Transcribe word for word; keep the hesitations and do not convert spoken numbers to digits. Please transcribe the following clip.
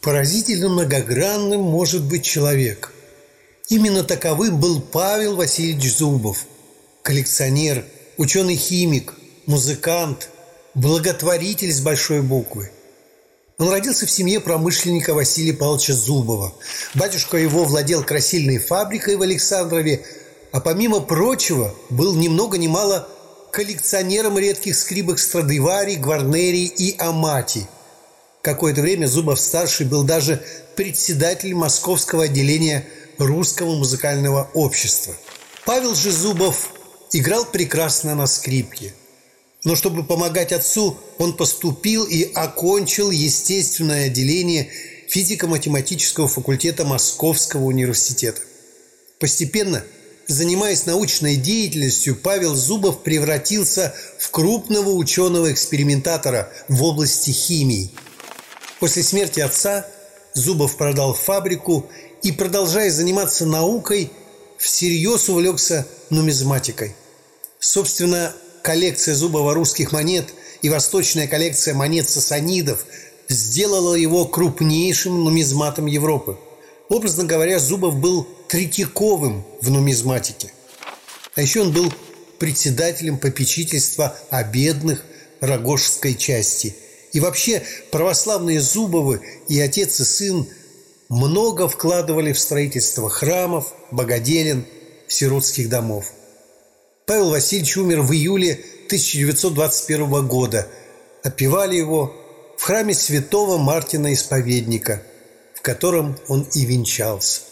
Поразительно многогранным может быть человек. Именно таковым был Павел Васильевич Зубов. Коллекционер, ученый-химик, музыкант, благотворитель с большой буквы. Он родился в семье промышленника Василия Павловича Зубова. Батюшка его владел красильной фабрикой в Александрове, а помимо прочего был ни много ни мало коллекционером редких скрипок Страдивари, Гварнери и Амати. Какое-то время Зубов-старший был даже председателем московского отделения Русского музыкального общества. Павел же Зубов играл прекрасно на скрипке. Но чтобы помогать отцу, он поступил и окончил естественное отделение физико-математического факультета Московского университета. Постепенно, занимаясь научной деятельностью, Павел Зубов превратился в крупного ученого-экспериментатора в области химии. После смерти отца Зубов продал фабрику и, продолжая заниматься наукой, всерьез увлекся нумизматикой. Собственно, коллекция Зубова русских монет и восточная коллекция монет сасанидов сделала его крупнейшим нумизматом Европы. Образно говоря, Зубов был Третьяковым в нумизматике. А еще он был председателем попечительства о бедных Рогожской части. И вообще православные Зубовы и отец и сын много вкладывали в строительство храмов, богоделен, сиротских домов. Павел Васильевич умер в июле тысяча девятьсот двадцать первого года. Отпевали его в храме святого Мартина Исповедника, в котором он и венчался.